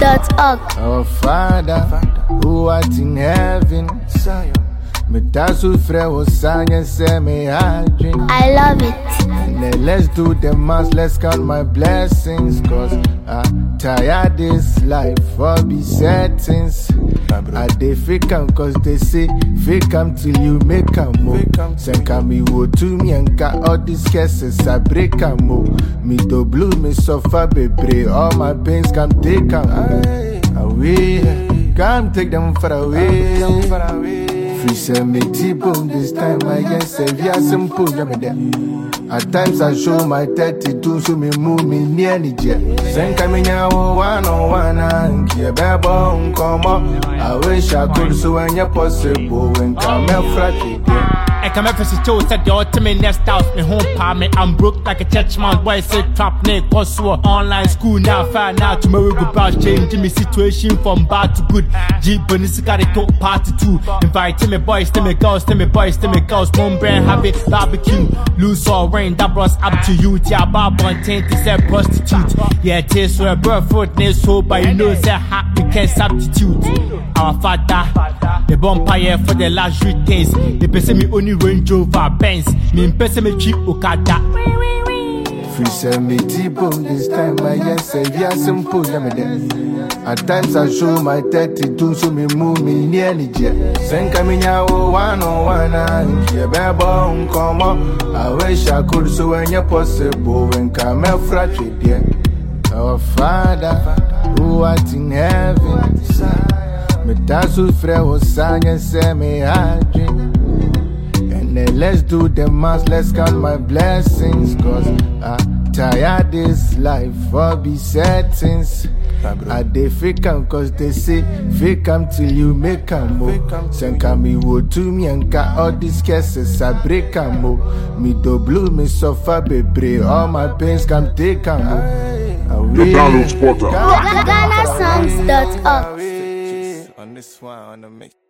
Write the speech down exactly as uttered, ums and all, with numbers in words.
dot org. Our Father, who art in heaven, me tasu fre osanya se me hajin. I love it. And then let's do the mass, let's count my blessings, cause I'm tired this life for be settings. I dey fake 'em cause they say fake 'em till you make 'em move. Senka me wo to me and got all these cases I break 'em move. Me do blue me suffer bebre, all my pains come take 'em away. Come take them far away. Free send me T-bone this time I guess say we are simple, yeah me there. At times I show my thirty-two so me move me near the jet. Senka me nyawo one on one and kia bebo come. I wish I could so when you're possible when come and frat. I come up as a show said the ultimate nest house. Me home pa me, I'm broke like a church man. Boy say trap ne Kosovo. Online school now, fire now. Tomorrow go about changing me situation from bad to good. G Bonus got it talk party two. Invite me boys, tell me girls, tell me boys, tell me girls. Mom brand have it barbecue. Loose or rain, that bros up to you. Tia bar one ten to say prostitute. Yeah, taste for a birth foot next so but you know say hot we can substitute. Our father, the bonfire for the luxury things. The person me only Range Rover Benz, me person me cheap Okada. Free send me T-bone this time I guess say we are simple, yeah me there. At times I show my thirty-two so me move me near the jet. Senka me nyawo one on one and kia bebo come up. I wish I could so when you're possible when come and frat with you. Our Father, who art in heaven, me tasu fre osanya se me hajin. And then let's do the mass, let's count my blessings, cause I'm tired this life for be settings. I dey fake 'em cause they say fake 'em till you make 'em move. Senka me wo to me and got all these cases I break 'em move. Me do blue me suffer bebre, all my pains come take 'em move. The download spotter. Ghana songs dot org. On this one, on the mix.